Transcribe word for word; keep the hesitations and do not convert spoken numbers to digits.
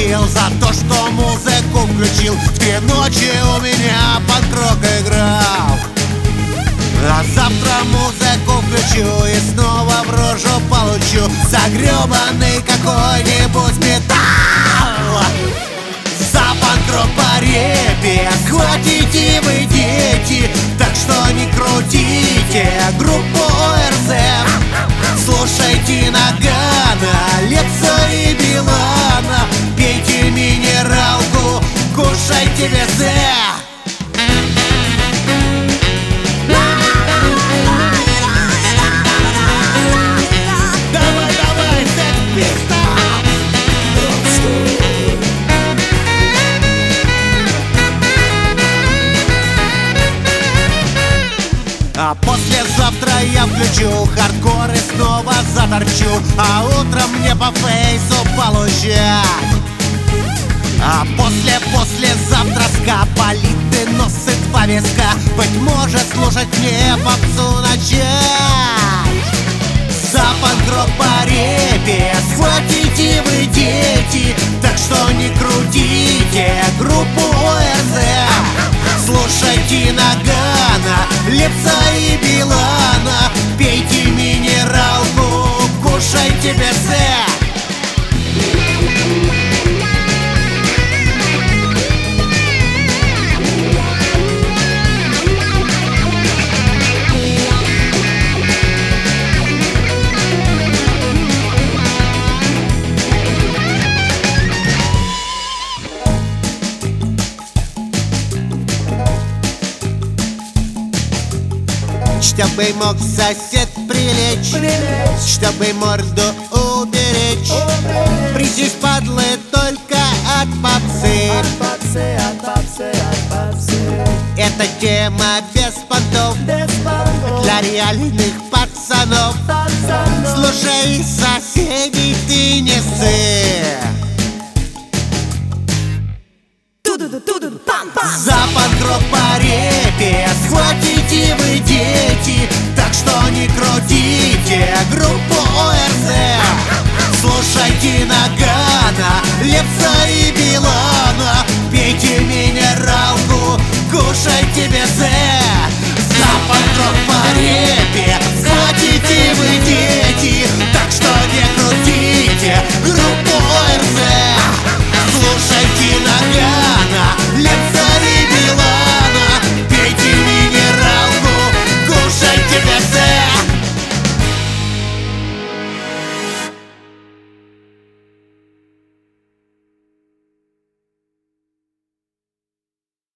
попросил за то, что музыку включил. В три ночи у меня панк-рок играл. А завтра музыку включу и снова в рожу получу загребанный какой-нибудь металл. За панк-рок по репе схватите вы, дети, так что не крутите группу О Эр Зэ. Слушайте Нагана, Лепса и Билана, пейте минералку, кушайте везе. А послезавтра я включу хардкор и снова заторчу, а утром мне по фейсу получат. А после послезавтра ска политы носит повестка. Быть может, слушать мне попсу начать. За панк-рок по репе схватите вы, дети, так что не крутите группу О Эр Зэ. Слушайте Нагана, Лепса и Билана, пейте минералку, кушайте безе. Чтобы мог сосед прилечь, прилечь. Чтобы морду уберечь, уберечь. Присесть падлы только от попсы. От попсы, от попсы, от попсы. Это тема без понтов, без понтов. Для реальных пацанов, пацанов. Слушай соседей, ты не ссы. Ту-ду-ду-ду-ду, пам-пам.